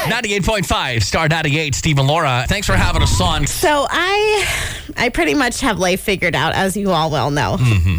98.5, Star 98, Steve and Laura. Thanks for having us on. So I pretty much have life figured out, as you all well know.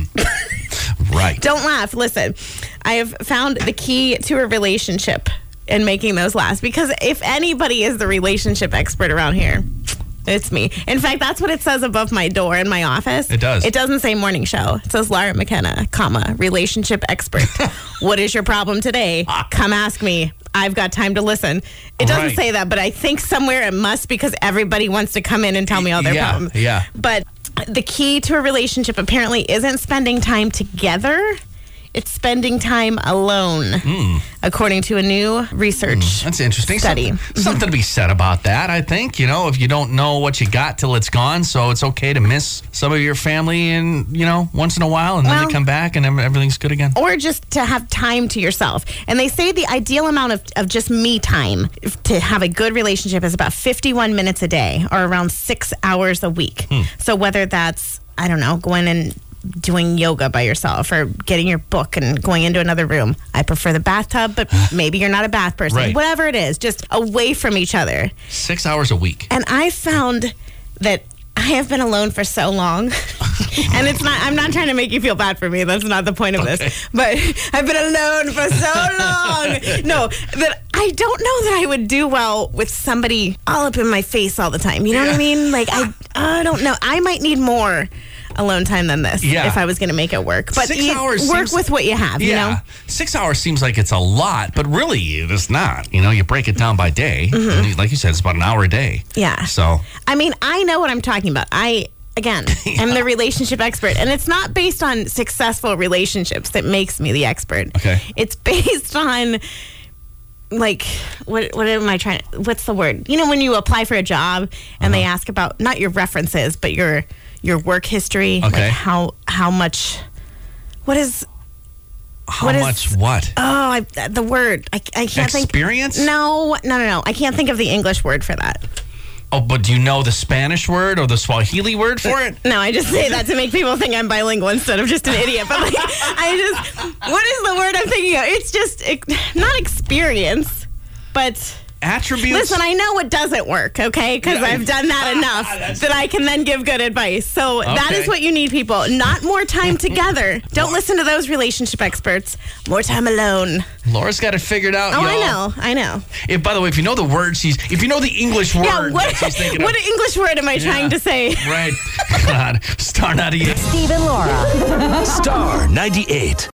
Right. Don't laugh. Listen, I have found the key to a relationship and making those last. Because if anybody is the relationship expert around here, it's me. In fact, that's what it says above my door in my office. It does. It doesn't say morning show. It says Laura McKenna, relationship expert. What is your problem today? Come ask me. I've got time to listen. It doesn't say that, but I think somewhere it must, because everybody wants to come in and tell me all their problems. Yeah. But the key to a relationship apparently isn't spending time together. It's spending time alone, according to a new research That's interesting. study. Something to be said about that, I think. You know, if you don't know what you got till it's gone, so it's okay to miss some of your family and, once in a while, and then they come back and everything's good again. Or just to have time to yourself. And they say the ideal amount of just me time to have a good relationship is about 51 minutes a day, or around 6 hours a week. So whether that's, I don't know, going and doing yoga by yourself or getting your book and going into another room. I prefer the bathtub, but maybe you're not a bath person. Right. Whatever it is, just away from each other. 6 hours a week. And I found that I have been alone for so long. And I'm not trying to make you feel bad for me. That's not the point of this. But I've been alone for so long. No, that I don't know that I would do well with somebody all up in my face all the time. You know what I mean? Like, I don't know. I might need more alone time than this if I was going to make it work. But 6 hours work with what you have, you know? 6 hours seems like it's a lot, but really it's not. You break it down by day. Like you said, it's about an hour a day. Yeah. So, I mean, I know what I'm talking about. I'm the relationship expert, and it's not based on successful relationships that makes me the expert. Okay. It's based on, like, what am I trying to, what's the word? When you apply for a job and they ask about, not your references, but your work history. Okay. Like how much, what is... What? Oh, the word. I can't think. Experience? No. I can't think of the English word for that. Oh, but do you know the Spanish word or the Swahili word for it? No, I just say that to make people think I'm bilingual instead of just an idiot. But what is the word I'm thinking of? It's just, not experience, but... Attributes? Listen, I know it doesn't work, okay? Because I've done that enough that I can then give good advice. So that is what you need, people. Not more time together. Don't listen to those relationship experts. More time alone. Laura's got it figured out, Oh, y'all. I know. By the way, if you know the word, if you know the English word that she's thinking of. What English word am I trying to say? Right. God. Star 98. Steve and Laura. Star 98.